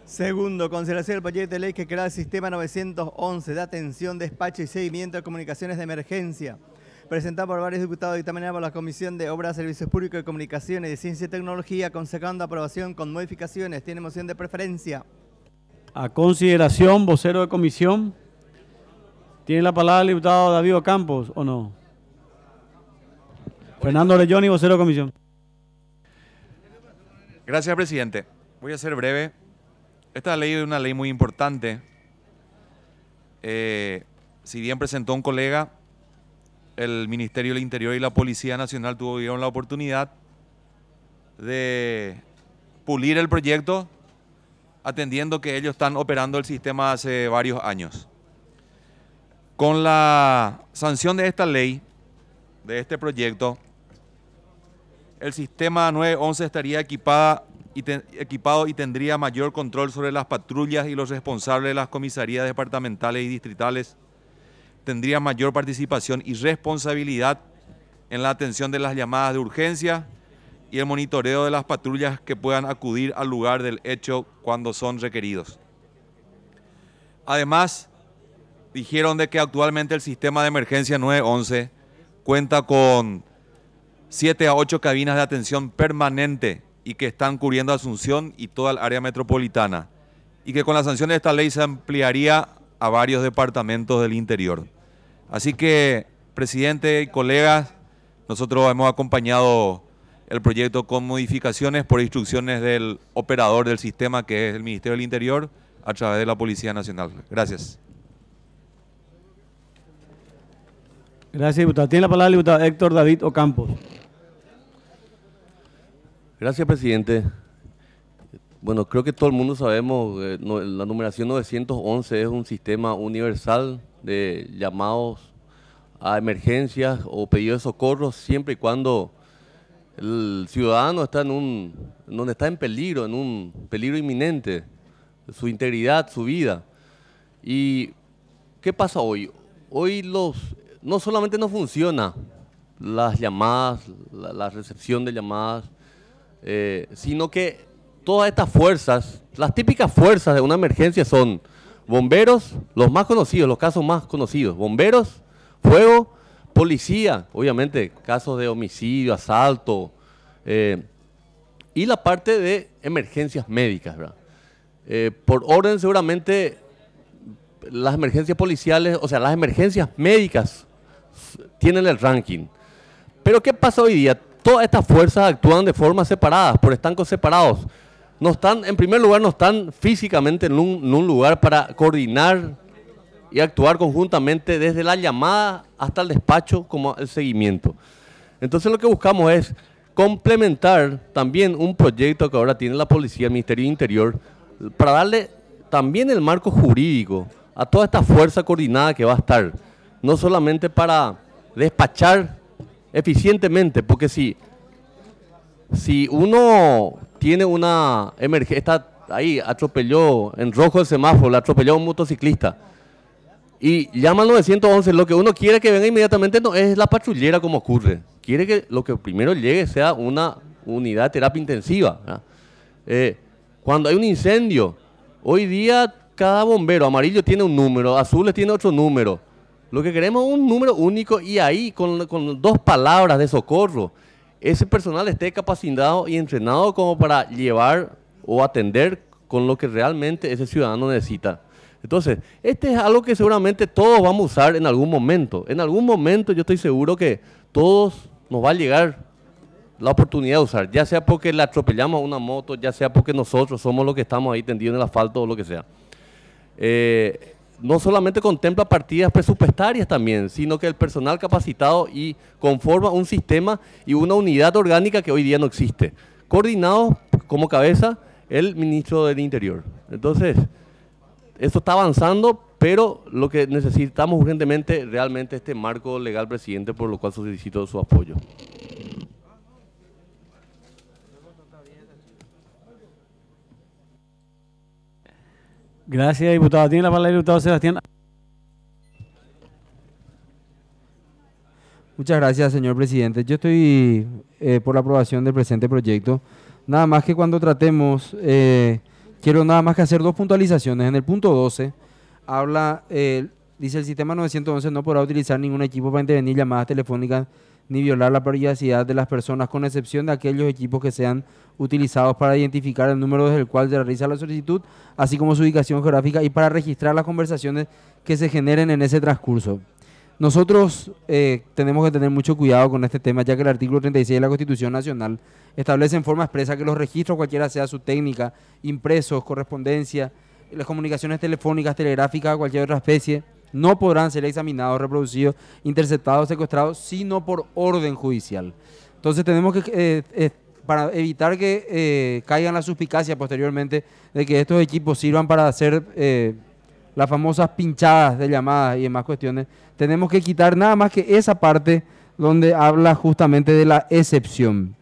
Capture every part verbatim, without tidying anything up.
Segundo, consideración del proyecto de ley que crea el sistema novecientos once de atención, despacho y seguimiento de comunicaciones de emergencia, presentado por varios diputados y dictaminado por la Comisión de Obras, Servicios Públicos y Comunicaciones de Ciencia y Tecnología, aconsejando aprobación con modificaciones. ¿Tiene moción de preferencia? A consideración, vocero de comisión. ¿Tiene la palabra el diputado David Ocampos o no? Fernando Leyoni, vocero de comisión. Gracias, presidente. Voy a ser breve. Esta ley es una ley muy importante. Eh, si bien presentó un colega, el Ministerio del Interior y la Policía Nacional tuvieron la oportunidad de pulir el proyecto, atendiendo que ellos están operando el sistema hace varios años. Con la sanción de esta ley, de este proyecto, el sistema nueve once estaría equipada y te, equipado y tendría mayor control sobre las patrullas y los responsables de las comisarías departamentales y distritales. Tendría mayor participación y responsabilidad en la atención de las llamadas de urgencia y el monitoreo de las patrullas que puedan acudir al lugar del hecho cuando son requeridos. Además, dijeron de que actualmente el sistema de emergencia nueve once cuenta con siete a ocho cabinas de atención permanente y que están cubriendo Asunción y toda el área metropolitana, y que con la sanción de esta ley se ampliaría a varios departamentos del interior. Así que, presidente y colegas, nosotros hemos acompañado el proyecto con modificaciones por instrucciones del operador del sistema, que es el Ministerio del Interior, a través de la Policía Nacional. Gracias. Gracias, diputado. Tiene la palabra el diputado Héctor David Ocampos. Gracias, presidente. Bueno, creo que todo el mundo sabemos, eh, no, la numeración novecientos once es un sistema universal de llamados a emergencias o pedidos de socorro, siempre y cuando el ciudadano está en un, donde está en peligro, en un peligro inminente, su integridad, su vida. ¿Y qué pasa hoy? Hoy los, no solamente no funciona las llamadas, la, la recepción de llamadas, Eh, sino que todas estas fuerzas, las típicas fuerzas de una emergencia son bomberos, los más conocidos, los casos más conocidos, bomberos, fuego, policía, obviamente casos de homicidio, asalto, eh, y la parte de emergencias médicas, ¿verdad? Eh, por orden seguramente las emergencias policiales, o sea, las emergencias médicas tienen el ranking. Pero ¿qué pasa hoy día? Todas estas fuerzas actúan de forma separada, por estancos separados. No están, en primer lugar, no están físicamente en un, en un lugar para coordinar y actuar conjuntamente desde la llamada hasta el despacho como el seguimiento. Entonces lo que buscamos es complementar también un proyecto que ahora tiene la Policía, el Ministerio del Interior, para darle también el marco jurídico a toda esta fuerza coordinada que va a estar, no solamente para despachar eficientemente, porque si, si uno tiene una emergencia, está ahí, atropelló en rojo el semáforo, le atropelló a un motociclista y llama al novecientos once, lo que uno quiere que venga inmediatamente no es la patrullera como ocurre, quiere que lo que primero llegue sea una unidad de terapia intensiva. Eh, cuando hay un incendio, hoy día cada bombero amarillo tiene un número, azules tiene otro número. Lo que queremos es un número único y ahí, con, con dos palabras de socorro, ese personal esté capacitado y entrenado como para llevar o atender con lo que realmente ese ciudadano necesita. Entonces, este es algo que seguramente todos vamos a usar en algún momento. En algún momento yo estoy seguro que todos nos va a llegar la oportunidad de usar, ya sea porque le atropellamos a una moto, ya sea porque nosotros somos los que estamos ahí tendidos en el asfalto o lo que sea. Eh, no solamente contempla partidas presupuestarias también, sino que el personal capacitado y conforma un sistema y una unidad orgánica que hoy día no existe, coordinado como cabeza el ministro del Interior. Entonces, esto está avanzando, pero lo que necesitamos urgentemente realmente este marco legal, presidente, por lo cual solicito su apoyo. Gracias, diputado. Tiene la palabra el diputado Sebastián. Muchas gracias, señor presidente. Yo estoy eh, por la aprobación del presente proyecto. Nada más que cuando tratemos eh, quiero nada más que hacer dos puntualizaciones. En el punto doce habla, eh, dice el sistema novecientos once no podrá utilizar ningún equipo para intervenir llamadas telefónicas ni violar la privacidad de las personas, con excepción de aquellos equipos que sean utilizados para identificar el número desde el cual se realiza la solicitud, así como su ubicación geográfica y para registrar las conversaciones que se generen en ese transcurso. Nosotros eh, tenemos que tener mucho cuidado con este tema, ya que el artículo treinta y seis de la Constitución Nacional establece en forma expresa que los registros, cualquiera sea su técnica, impresos, correspondencia, las comunicaciones telefónicas, telegráficas, cualquier otra especie, no podrán ser examinados, reproducidos, interceptados, secuestrados, sino por orden judicial. Entonces tenemos que, eh, eh, para evitar que eh, caigan la suspicacia posteriormente de que estos equipos sirvan para hacer eh, las famosas pinchadas de llamadas y demás cuestiones, tenemos que quitar nada más que esa parte donde habla justamente de la excepción.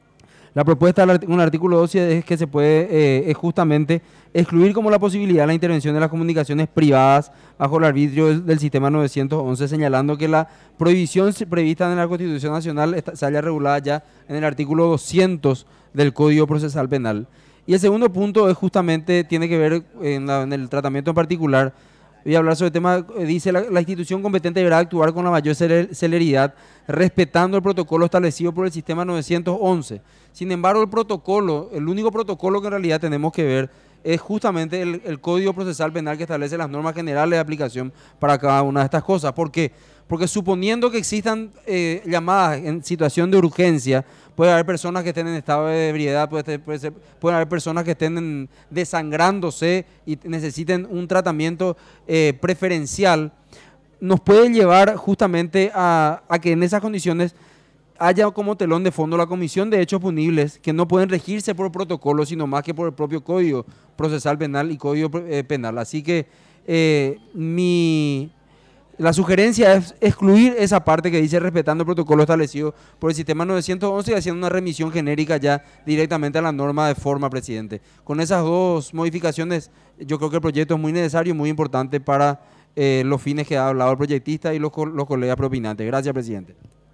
La propuesta en el artículo doce es que se puede eh, es justamente excluir como la posibilidad la intervención de las comunicaciones privadas bajo el arbitrio del, del sistema novecientos once, señalando que la prohibición prevista en la Constitución Nacional está, se haya regulada ya en el artículo doscientos del Código Procesal Penal. Y el segundo punto es justamente, tiene que ver en, la, en el tratamiento en particular. Voy a hablar sobre el tema, dice la, la institución competente deberá actuar con la mayor celeridad, respetando el protocolo establecido por el sistema novecientos once. Sin embargo, el protocolo, el único protocolo que en realidad tenemos que ver es justamente el, el Código Procesal Penal, que establece las normas generales de aplicación para cada una de estas cosas. ¿Por qué? Porque suponiendo que existan eh, llamadas en situación de urgencia, puede haber personas que estén en estado de ebriedad, puede, puede ser, pueden haber personas que estén en, desangrándose y necesiten un tratamiento eh, preferencial, nos puede llevar justamente a, a que en esas condiciones haya como telón de fondo la Comisión de Hechos Punibles, que no pueden regirse por protocolo, sino más que por el propio Código Procesal Penal y Código eh, Penal. Así que eh, mi... La sugerencia es excluir esa parte que dice respetando el protocolo establecido por el sistema novecientos once y haciendo una remisión genérica ya directamente a la norma de forma, presidente. Con esas dos modificaciones, yo creo que el proyecto es muy necesario y muy importante para eh, los fines que ha hablado el proyectista y los, los colegas propinantes. Gracias, presidente.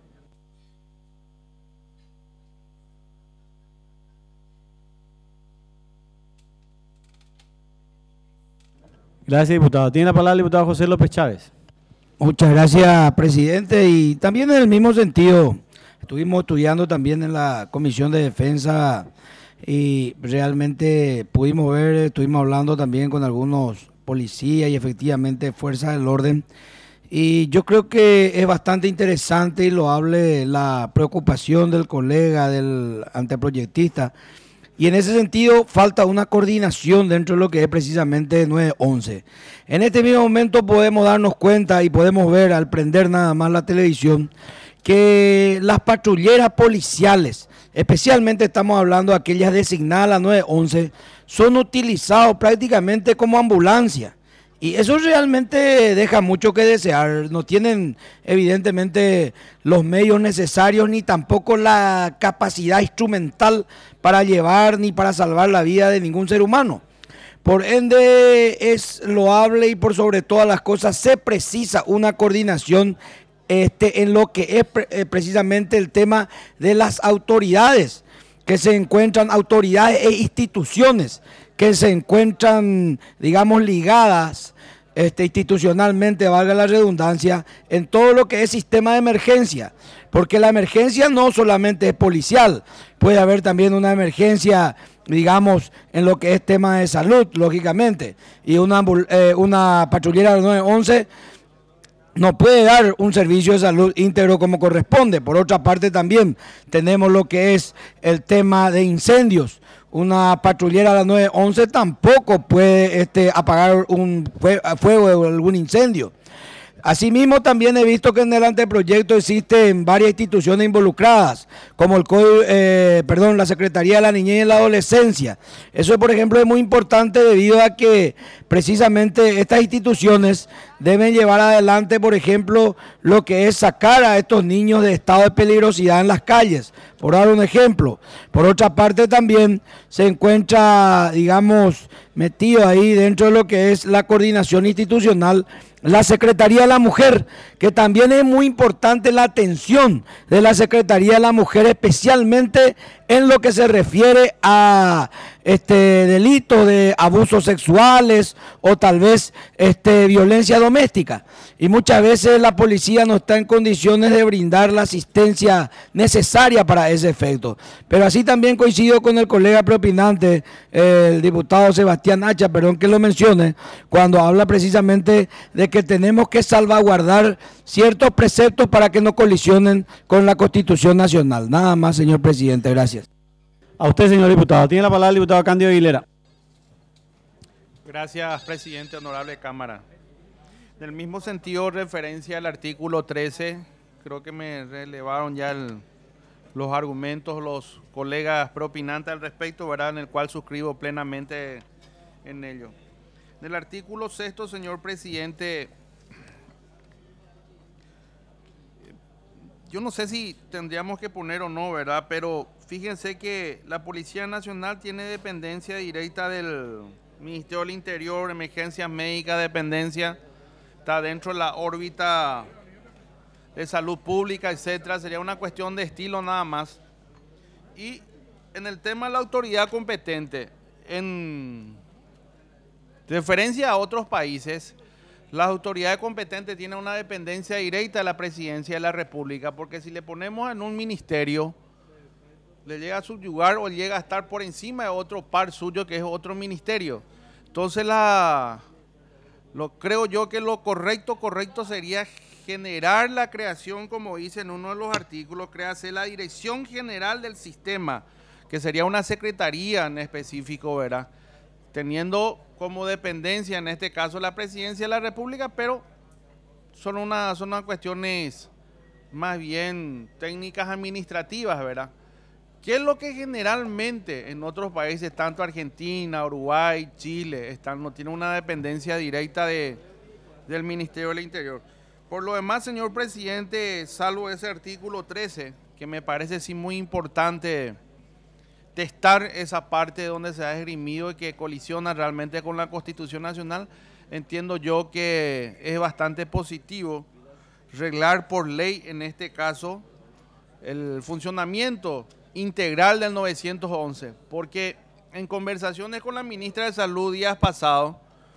Gracias, diputado. Tiene la palabra el diputado José López Chávez. Muchas gracias, presidente. Y también en el mismo sentido, estuvimos estudiando también en la Comisión de Defensa y realmente pudimos ver, estuvimos hablando también con algunos policías y efectivamente fuerzas del orden. Y yo creo que es bastante interesante y loable la preocupación del colega, del anteproyectista. Y en ese sentido falta una coordinación dentro de lo que es precisamente nueve once. En este mismo momento podemos darnos cuenta y podemos ver al prender nada más la televisión que las patrulleras policiales, especialmente estamos hablando de aquellas designadas a la nueve once, son utilizados prácticamente como ambulancia. Y eso realmente deja mucho que desear. No tienen evidentemente los medios necesarios ni tampoco la capacidad instrumental para llevar ni para salvar la vida de ningún ser humano. Por ende es loable y por sobre todas las cosas se precisa una coordinación este, en lo que es pre eh, precisamente el tema de las autoridades, que se encuentran autoridades e instituciones que se encuentran, digamos, ligadas este, institucionalmente, valga la redundancia, en todo lo que es sistema de emergencia, porque la emergencia no solamente es policial, puede haber también una emergencia, digamos, en lo que es tema de salud, lógicamente, y una, eh, una patrullera del nueve once no puede dar un servicio de salud íntegro como corresponde. Por otra parte también tenemos lo que es el tema de incendios. Una patrullera de la nueve once tampoco puede este, apagar un fuego o algún incendio. Asimismo, también he visto que en el anteproyecto existen varias instituciones involucradas, como el Código, eh, perdón, la Secretaría de la Niñez y la Adolescencia. Eso, por ejemplo, es muy importante debido a que precisamente estas instituciones deben llevar adelante, por ejemplo, lo que es sacar a estos niños de estado de peligrosidad en las calles, por dar un ejemplo. Por otra parte, también se encuentra, digamos, metido ahí dentro de lo que es la coordinación institucional, la Secretaría de la Mujer, que también es muy importante la atención de la Secretaría de la Mujer, especialmente en lo que se refiere a este, delitos de abusos sexuales o tal vez este, violencia doméstica. Y muchas veces la policía no está en condiciones de brindar la asistencia necesaria para ese efecto. Pero así también coincido con el colega preopinante, eh, el diputado Sebastián Hacha, perdón que lo mencione, cuando habla precisamente de que tenemos que salvaguardar ciertos preceptos para que no colisionen con la Constitución Nacional. Nada más, señor presidente. Gracias. A usted, señor diputado. Tiene la palabra el diputado Cándido Aguilera. Gracias, presidente, honorable Cámara. En el mismo sentido, referencia al artículo trece, creo que me relevaron ya el, los argumentos los colegas propinantes al respecto, ¿verdad?, en el cual suscribo plenamente en ello. En el artículo sexto, señor presidente, yo no sé si tendríamos que poner o no, ¿verdad?, pero fíjense que la Policía Nacional tiene dependencia directa del Ministerio del Interior, Emergencias Médicas, dependencia, está dentro de la órbita de salud pública, etcétera. Sería una cuestión de estilo nada más. Y en el tema de la autoridad competente, en referencia a otros países, las autoridades competentes tienen una dependencia directa de la Presidencia de la República, porque si le ponemos en un ministerio, le llega a subyugar o llega a estar por encima de otro par suyo que es otro ministerio. Entonces la... Lo, creo yo que lo correcto, correcto sería generar la creación, como dice en uno de los artículos, crearse la Dirección General del Sistema, que sería una secretaría en específico, ¿verdad?, teniendo como dependencia en este caso la Presidencia de la República, pero son, una, son unas cuestiones más bien técnicas administrativas, ¿verdad? ¿Qué es lo que generalmente en otros países, tanto Argentina, Uruguay, Chile, están, no tienen una dependencia directa de, del Ministerio del Interior? Por lo demás, señor presidente, salvo ese artículo trece, que me parece sí muy importante testar esa parte donde se ha esgrimido y que colisiona realmente con la Constitución Nacional, entiendo yo que es bastante positivo reglar por ley, en este caso, el funcionamiento integral del novecientos once, porque en conversaciones con la ministra de Salud días pasados,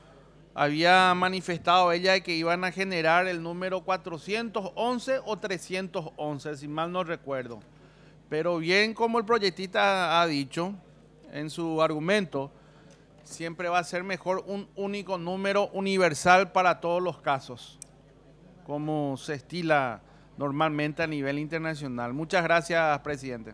había manifestado ella de que iban a generar el número cuatrocientos once o trescientos once, si mal no recuerdo. Pero bien como el proyectista ha dicho en su argumento, siempre va a ser mejor un único número universal para todos los casos, como se estila normalmente a nivel internacional. Muchas gracias, presidente.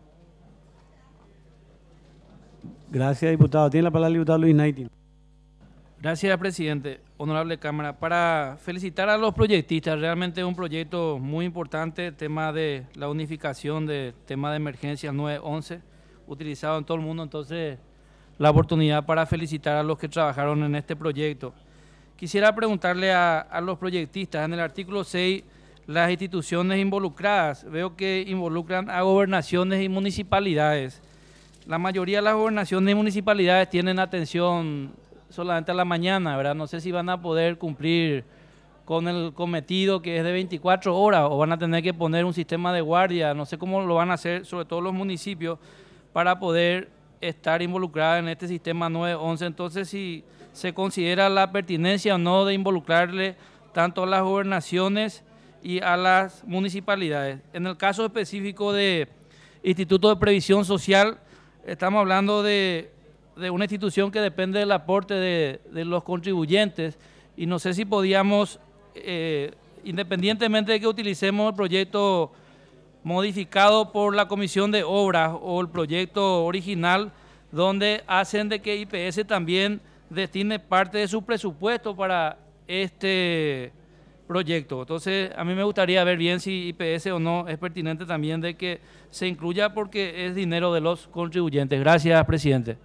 Gracias, diputado. Tiene la palabra el diputado Luis Naitin. Gracias, presidente. Honorable Cámara, para felicitar a los proyectistas, realmente es un proyecto muy importante, el tema de la unificación del tema de emergencia nueve once, utilizado en todo el mundo, entonces la oportunidad para felicitar a los que trabajaron en este proyecto. Quisiera preguntarle a, a los proyectistas, en el artículo seis, las instituciones involucradas, veo que involucran a gobernaciones y municipalidades. La mayoría de las gobernaciones y municipalidades tienen atención solamente a la mañana, ¿verdad? No sé si van a poder cumplir con el cometido que es de veinticuatro horas o van a tener que poner un sistema de guardia, no sé cómo lo van a hacer, sobre todo los municipios, para poder estar involucrados en este sistema nueve once. Entonces, si se considera la pertinencia o no de involucrarle tanto a las gobernaciones y a las municipalidades. En el caso específico de Instituto de Previsión Social, estamos hablando de, de una institución que depende del aporte de, de los contribuyentes y no sé si podíamos, eh, independientemente de que utilicemos el proyecto modificado por la Comisión de Obras o el proyecto original, donde hacen de que I P S también destine parte de su presupuesto para este proyecto. Entonces, a mí me gustaría ver bien si I P S o no es pertinente también de que se incluya porque es dinero de los contribuyentes. Gracias, presidente.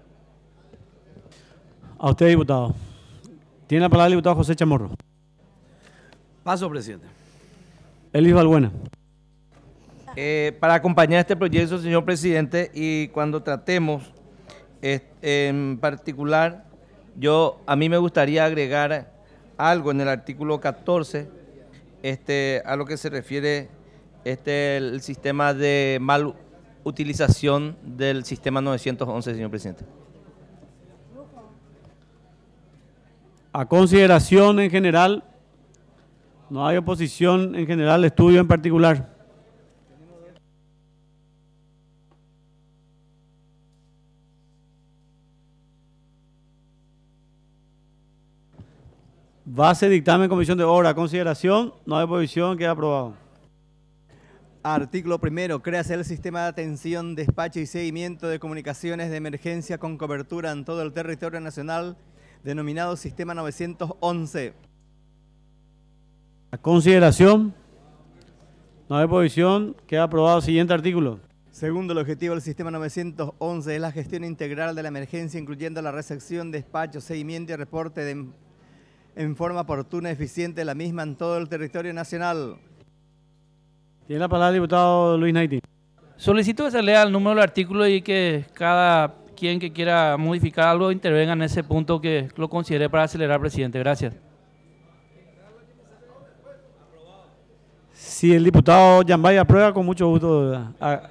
A usted, diputado. Tiene la palabra el diputado José Chamorro. Paso, presidente. Elis Balbuena. Eh, para acompañar este proyecto, señor presidente, y cuando tratemos eh, en particular, yo a mí me gustaría agregar algo en el artículo catorce, este, a lo que se refiere este, el sistema de mal utilización del sistema novecientos once, señor presidente. A consideración en general, no hay oposición en general, estudio en particular. Base, dictamen, comisión de obra. A consideración, no hay oposición, queda aprobado. Artículo primero. Créase el sistema de atención, despacho y seguimiento de comunicaciones de emergencia con cobertura en todo el territorio nacional, denominado Sistema novecientos once. A consideración, no hay oposición, queda aprobado. Siguiente artículo. Segundo, el objetivo del Sistema novecientos once es la gestión integral de la emergencia, incluyendo la recepción, despacho, seguimiento y reporte de, en forma oportuna y eficiente de la misma en todo el territorio nacional. Tiene la palabra el diputado Luis Naiti. Solicito que se lea el número del artículo y que cada quien que quiera modificar algo intervenga en ese punto que lo considere para acelerar, presidente. Gracias. Si el diputado Yambay aprueba, con mucho gusto. A,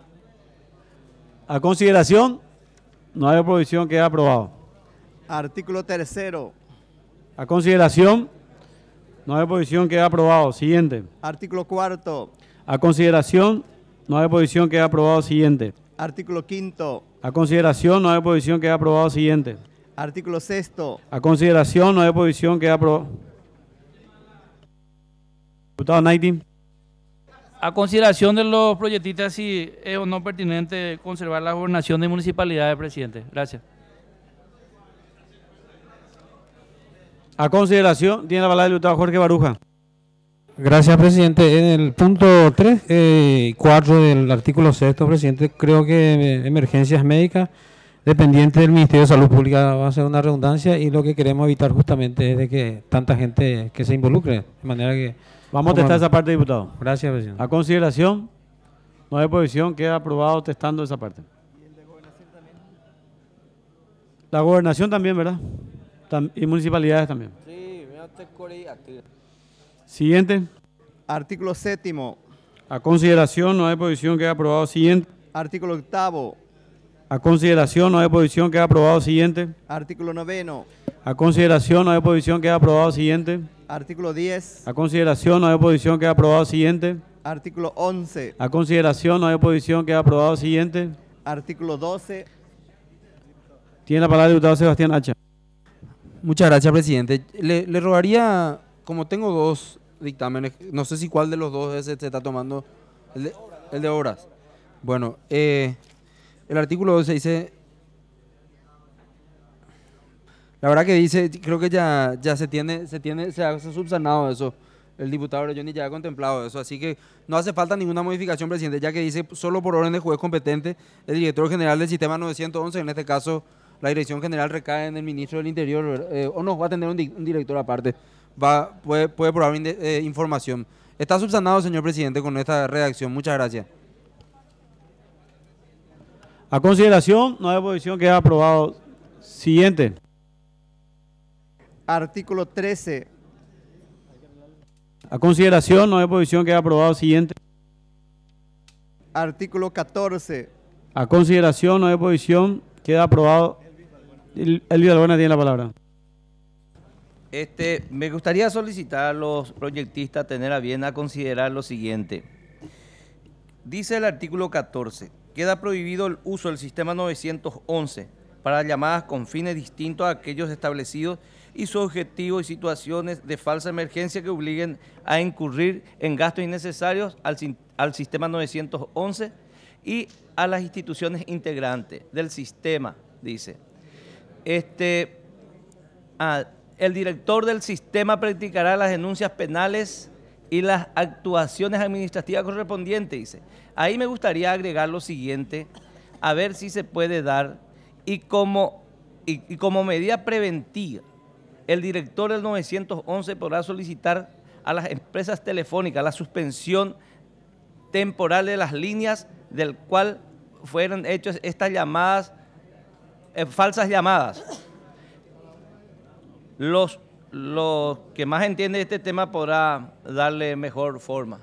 a consideración, no hay oposición, queda aprobado. Artículo tercero. A consideración, no hay oposición, queda aprobado. Siguiente. Artículo cuarto. A consideración, no hay oposición, queda aprobado. Siguiente. Artículo quinto. A consideración, no hay oposición, queda aprobado. Siguiente. Artículo sexto. A consideración, no hay oposición, queda aprobado. Diputado Naiti. A consideración de los proyectistas, si es o no pertinente conservar la gobernación de municipalidades, presidente. Gracias. A consideración, tiene la palabra el diputado Jorge Baruja. Gracias, presidente. En el punto tres y eh, cuatro del artículo sexto, presidente, creo que eh, emergencias médicas dependientes del Ministerio de Salud Pública va a ser una redundancia y lo que queremos evitar justamente es de que tanta gente que se involucre, de manera que... Vamos a testar esa parte, diputado. Gracias, presidente. A consideración, no hay oposición, queda aprobado testando esa parte. ¿Y el de gobernación también? La gobernación también, ¿verdad? Tam- y municipalidades también. Sí, Siguiente. Artículo séptimo. A consideración, no hay oposición, queda aprobado. Siguiente. Artículo octavo. A consideración, no hay oposición, queda aprobado. Siguiente. Artículo noveno. A consideración, no hay oposición, queda aprobado. Siguiente. Artículo diez. A consideración, no hay oposición, queda aprobado. Siguiente. Artículo once. A consideración, no hay oposición, queda aprobado. Siguiente. Artículo doce. Tiene la palabra el diputado Sebastián Hacha. Muchas gracias, presidente. Le, le rogaría, como tengo dos dictámenes, no sé si cuál de los dos ese se está tomando, el de, el de obras. Bueno, eh, el artículo doce dice, la verdad que dice, creo que ya, ya se tiene, se tiene, se ha subsanado eso. El diputado Johnny ya ha contemplado eso, así que no hace falta ninguna modificación, presidente, ya que dice solo por orden de juez competente, el director general del sistema novecientos once, en este caso la dirección general recae en el ministro del Interior, eh, o no, va a tener un, di un director aparte, va, puede, puede probar eh, información. Está subsanado, señor presidente, con esta redacción. Muchas gracias. A consideración, no hay oposición, queda aprobado. Siguiente. Artículo trece. A consideración, no hay oposición, queda aprobado. Siguiente. Artículo catorce. A consideración, no hay oposición, queda aprobado. El, el Villalona tiene la palabra. Este, me gustaría solicitar a los proyectistas tener a bien a considerar lo siguiente. Dice el artículo catorce, queda prohibido el uso del sistema novecientos once para llamadas con fines distintos a aquellos establecidos y su objetivo y situaciones de falsa emergencia que obliguen a incurrir en gastos innecesarios al, al sistema novecientos once y a las instituciones integrantes del sistema, dice. Este, ah, el director del sistema practicará las denuncias penales y las actuaciones administrativas correspondientes, dice. Ahí me gustaría agregar lo siguiente, a ver si se puede dar, y como, y, y como medida preventiva, el director del novecientos once podrá solicitar a las empresas telefónicas la suspensión temporal de las líneas del cual fueron hechas estas llamadas, eh, falsas llamadas. Los, los que más entienden este tema podrá darle mejor forma.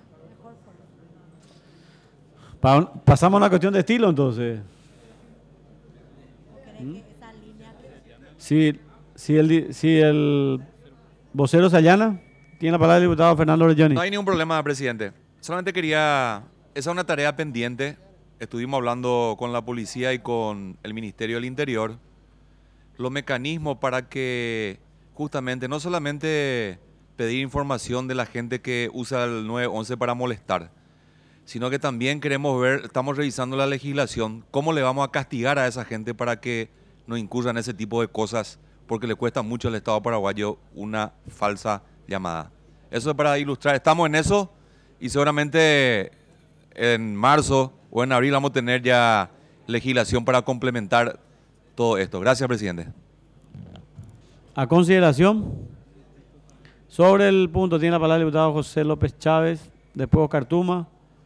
Pa pasamos a una cuestión de estilo, entonces. ¿Mm? Sí, Si el, di- si el vocero se allana, tiene la palabra el diputado Fernando Orelloni. No hay ningún problema, presidente. Solamente quería, esa es una tarea pendiente. Estuvimos hablando con la policía y con el Ministerio del Interior. Los mecanismos para que justamente no solamente pedir información de la gente que usa el nueve once para molestar, sino que también queremos ver, estamos revisando la legislación, cómo le vamos a castigar a esa gente para que no incurran en ese tipo de cosas, porque le cuesta mucho al Estado paraguayo una falsa llamada. Eso es para ilustrar, estamos en eso y seguramente en marzo o en abril vamos a tener ya legislación para complementar todo esto. Gracias, presidente. A consideración, sobre el punto tiene la palabra el diputado José López Chávez, después Oscar Tuma,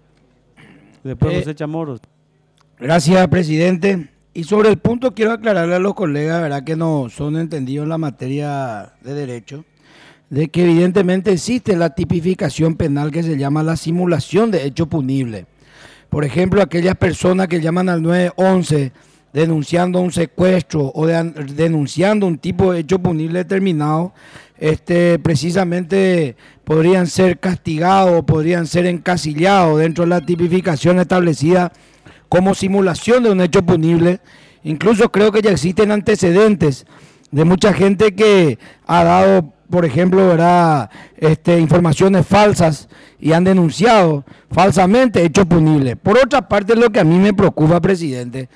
después Eh, José Chamorro. Gracias, presidente. Y sobre el punto quiero aclararle a los colegas, ¿verdad?, que no son entendidos en la materia de derecho, de que evidentemente existe la tipificación penal que se llama la simulación de hecho punible. Por ejemplo, aquellas personas que llaman al nueve once denunciando un secuestro o de- denunciando un tipo de hecho punible determinado, este, precisamente podrían ser castigados, podrían ser encasillados dentro de la tipificación establecida como simulación de un hecho punible. Incluso creo que ya existen antecedentes de mucha gente que ha dado, por ejemplo, ¿verdad?, este, informaciones falsas y han denunciado falsamente hechos punibles. Por otra parte, lo que a mí me preocupa, presidente,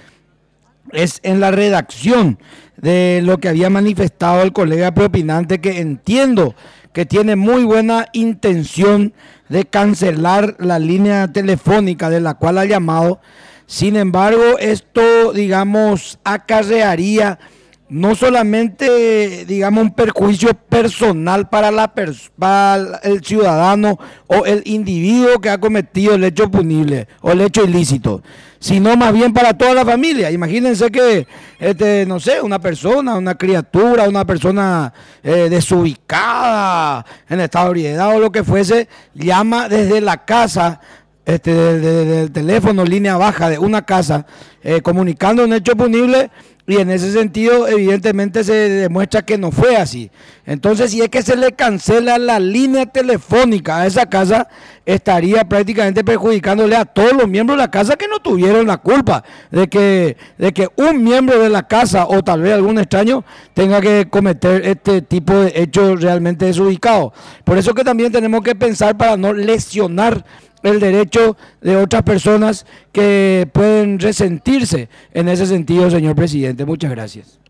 es en la redacción de lo que había manifestado el colega propinante, que entiendo que tiene muy buena intención de cancelar la línea telefónica de la cual ha llamado. Sin embargo, esto, digamos, acarrearía no solamente, digamos, un perjuicio personal para, la pers- para el ciudadano o el individuo que ha cometido el hecho punible o el hecho ilícito, sino más bien para toda la familia. Imagínense que, este, no sé, una persona, una criatura, una persona eh, desubicada, en estado de ebriedad o lo que fuese, llama desde la casa, este, de- de- del teléfono, línea baja de una casa, eh, comunicando un hecho punible. Y en ese sentido, evidentemente, se demuestra que no fue así. Entonces, si es que se le cancela la línea telefónica a esa casa, estaría prácticamente perjudicándole a todos los miembros de la casa que no tuvieron la culpa de que, de que un miembro de la casa o tal vez algún extraño tenga que cometer este tipo de hechos realmente desubicados. Por eso que también tenemos que pensar para no lesionar el derecho de otras personas que pueden resentirse en ese sentido, señor presidente. Muchas gracias.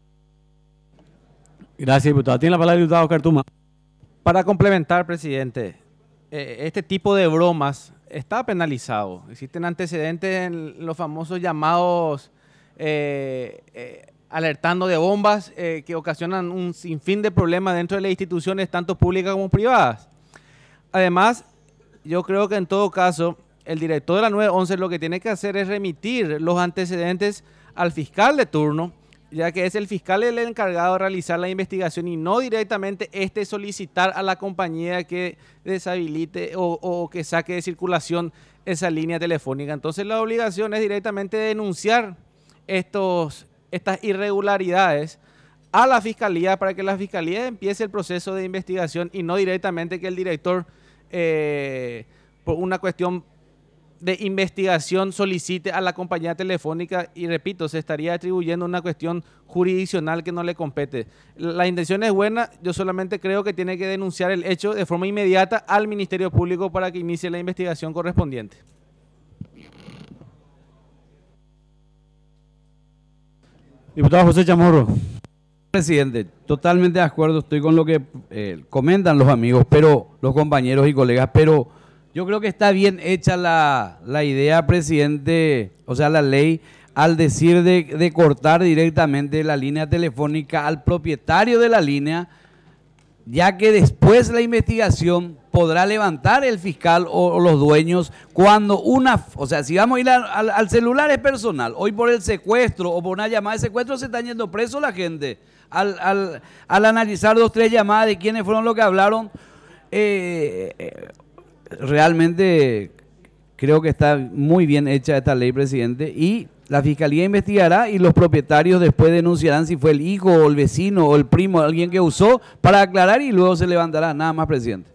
Gracias, diputado. Tiene la palabra el diputado Oscar Tuma. Para complementar, presidente, eh, este tipo de bromas está penalizado. Existen antecedentes en los famosos llamados eh, eh, alertando de bombas eh, que ocasionan un sinfín de problemas dentro de las instituciones, tanto públicas como privadas. Además, yo creo que en todo caso, el director de la nueve once lo que tiene que hacer es remitir los antecedentes al fiscal de turno, ya que es el fiscal el encargado de realizar la investigación y no directamente este solicitar a la compañía que deshabilite o, o que saque de circulación esa línea telefónica. Entonces la obligación es directamente denunciar estos, estas irregularidades a la fiscalía para que la fiscalía empiece el proceso de investigación y no directamente que el director, eh, por una cuestión de investigación, solicite a la compañía telefónica y, repito, se estaría atribuyendo una cuestión jurisdiccional que no le compete. La intención es buena, yo solamente creo que tiene que denunciar el hecho de forma inmediata al Ministerio Público para que inicie la investigación correspondiente. Diputado José Chamorro. Presidente, totalmente de acuerdo, estoy con lo que eh, comentan los amigos, pero los compañeros y colegas, pero yo creo que está bien hecha la, la idea, presidente, o sea, la ley, al decir de, de cortar directamente la línea telefónica al propietario de la línea, ya que después la investigación podrá levantar el fiscal o, o los dueños cuando una, o sea, si vamos a ir a, a, al celular es personal, hoy por el secuestro o por una llamada de secuestro se están yendo presos la gente, al, al, al analizar dos, tres llamadas de quiénes fueron los que hablaron, eh, eh, realmente creo que está muy bien hecha esta ley, presidente, y la fiscalía investigará y los propietarios después denunciarán si fue el hijo o el vecino o el primo, alguien que usó, para aclarar y luego se levantará. Nada más, presidente.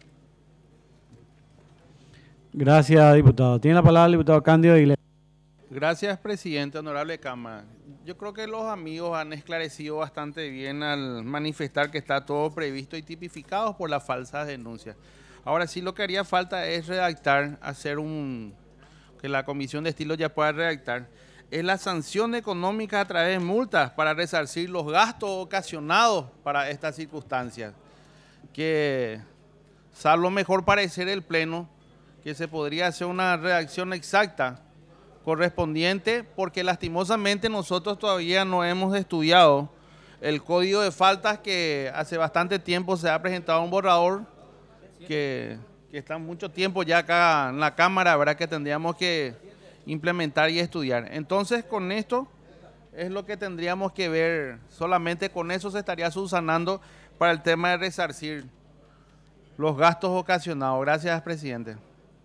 Gracias, diputado. Tiene la palabra el diputado Cándido Aguilera. Gracias, presidente, honorable Cámara. Yo creo que los amigos han esclarecido bastante bien al manifestar que está todo previsto y tipificado por las falsas denuncias. Ahora sí, lo que haría falta es redactar, hacer un... que la Comisión de Estilo ya pueda redactar, es la sanción económica a través de multas para resarcir los gastos ocasionados para estas circunstancias. Que, salvo mejor parecer el Pleno, que se podría hacer una redacción exacta correspondiente, porque lastimosamente nosotros todavía no hemos estudiado el código de faltas, que hace bastante tiempo se ha presentado un borrador que, que está mucho tiempo ya acá en la Cámara, ¿verdad? Que tendríamos que implementar y estudiar. Entonces, con esto es lo que tendríamos que ver, solamente con eso se estaría subsanando para el tema de resarcir los gastos ocasionados. Gracias, presidente.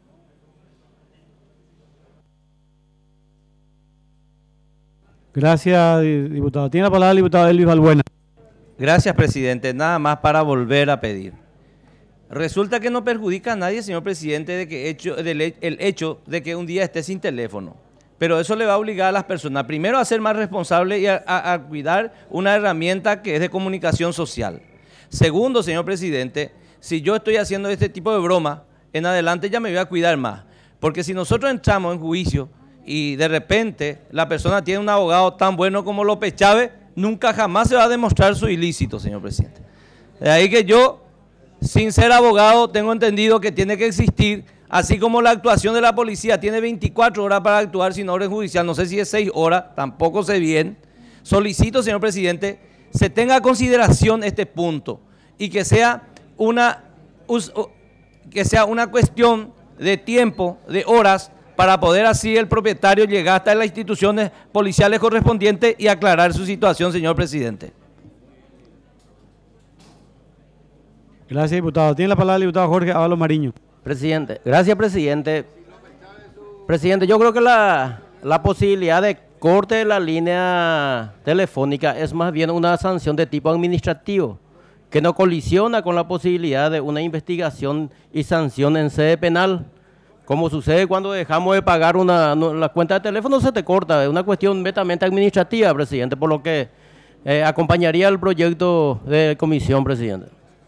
Gracias, diputado. Tiene la palabra el diputado Elvis Balbuena. Gracias, presidente. Nada más para volver a pedir. Resulta que no perjudica a nadie, señor presidente, de que hecho, del, el hecho de que un día esté sin teléfono. Pero eso le va a obligar a las personas, primero, a ser más responsables y a, a, a cuidar una herramienta que es de comunicación social. Segundo, señor presidente, si yo estoy haciendo este tipo de broma, en adelante ya me voy a cuidar más. Porque si nosotros entramos en juicio y de repente la persona tiene un abogado tan bueno como López Chávez, nunca jamás se va a demostrar su ilícito, señor presidente. De ahí que yo, sin ser abogado, tengo entendido que tiene que existir, así como la actuación de la policía tiene veinticuatro horas para actuar sin orden judicial, no sé si es seis horas, tampoco sé bien. Solicito, señor presidente, se tenga a consideración este punto y que sea una, que sea una cuestión de tiempo, de horas, para poder así el propietario llegar hasta las instituciones policiales correspondientes y aclarar su situación, señor presidente. Gracias, diputado. Tiene la palabra el diputado Jorge Ábalos Mariño. Presidente, gracias, presidente. Presidente, yo creo que la, la posibilidad de corte de la línea telefónica es más bien una sanción de tipo administrativo, que no colisiona con la posibilidad de una investigación y sanción en sede penal. Como sucede cuando dejamos de pagar una, la cuenta de teléfono, se te corta. Es una cuestión netamente administrativa, presidente, por lo que eh, acompañaría el proyecto de comisión, presidente.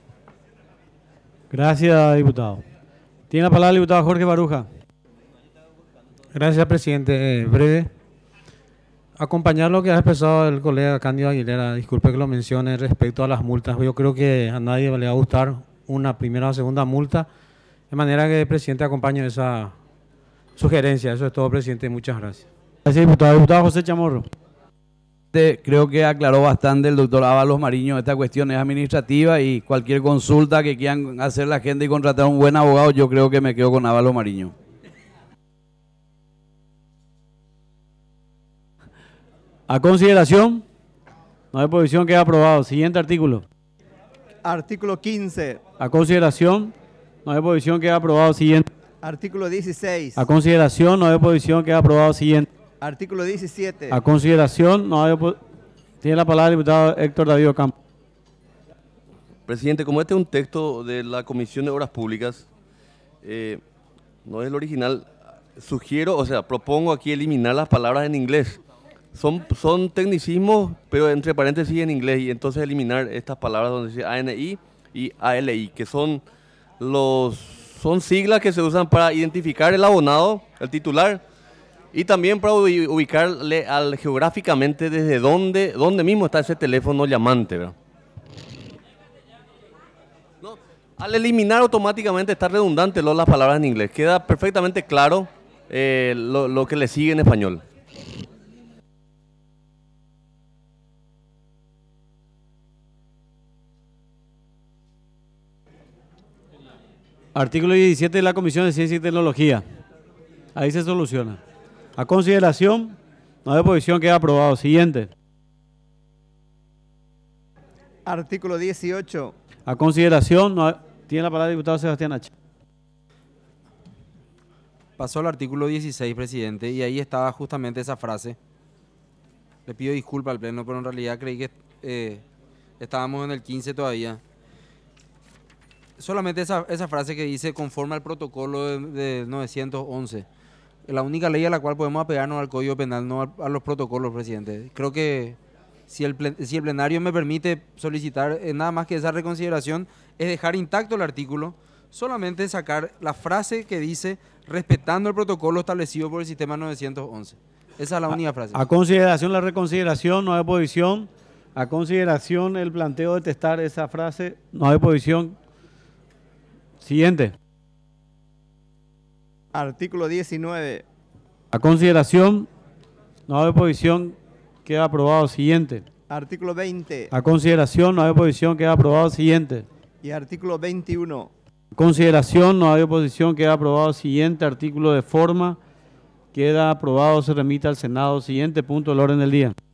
Gracias, diputado. Tiene la palabra el diputado Jorge Baruja. Gracias, presidente. Eh, breve. Acompañar lo que ha expresado el colega Cándido Aguilera, disculpe que lo mencione respecto a las multas. Yo creo que a nadie le va a gustar una primera o segunda multa. De manera que el presidente acompañe esa sugerencia. Eso es todo, presidente. Muchas gracias. Gracias, diputado. Diputado José Chamorro. Creo que aclaró bastante el doctor Ábalos Mariño. Esta cuestión es administrativa y cualquier consulta que quieran hacer la gente y contratar a un buen abogado, yo creo que me quedo con Ábalos Mariño. A consideración, no hay oposición, queda aprobado. Siguiente artículo. Artículo quince. A consideración, no hay oposición, queda aprobado. Siguiente. Artículo dieciséis. A consideración, no hay oposición, queda aprobado. Siguiente. Artículo diecisiete. A consideración, no hay oposición. Tiene la palabra el diputado Héctor David Ocampo. Presidente, como este es un texto de la Comisión de Obras Públicas, eh, no es el original, sugiero, o sea, propongo aquí eliminar las palabras en inglés. Son, son tecnicismos, pero entre paréntesis en inglés, y entonces eliminar estas palabras donde dice A N I y A L I, que son, los, son siglas que se usan para identificar el abonado, el titular, y también para ubicarle al, geográficamente desde dónde, dónde mismo está ese teléfono llamante, ¿verdad? No, al eliminar automáticamente está redundante lo, las palabras en inglés. Queda perfectamente claro eh, lo, lo que le sigue en español. Artículo diecisiete de la Comisión de Ciencia y Tecnología. Ahí se soluciona. A consideración, no hay oposición, queda aprobado. Siguiente. Artículo dieciocho. A consideración, no hay, tiene la palabra el diputado Sebastián H. Pasó al artículo dieciséis, presidente, y ahí estaba justamente esa frase. Le pido disculpas al Pleno, pero en realidad creí que eh, estábamos en el quince todavía. Solamente esa, esa frase que dice conforme al protocolo de, de novecientos once. La única ley a la cual podemos apegarnos al Código Penal, no a, a los protocolos, presidente. Creo que si el, plen, si el plenario me permite solicitar eh, nada más que esa reconsideración, es dejar intacto el artículo, solamente sacar la frase que dice respetando el protocolo establecido por el sistema novecientos once. Esa es la única frase. A consideración la reconsideración, no hay oposición. A consideración el planteo de testar esa frase, no hay oposición. Siguiente. Artículo diecinueve. A consideración, no hay oposición, queda aprobado. Siguiente. Artículo veinte. A consideración, no hay oposición, queda aprobado. Siguiente. Y artículo veintiuno. A consideración, no hay oposición, queda aprobado. Siguiente. Artículo de forma, queda aprobado, se remite al Senado. Siguiente punto del orden del día.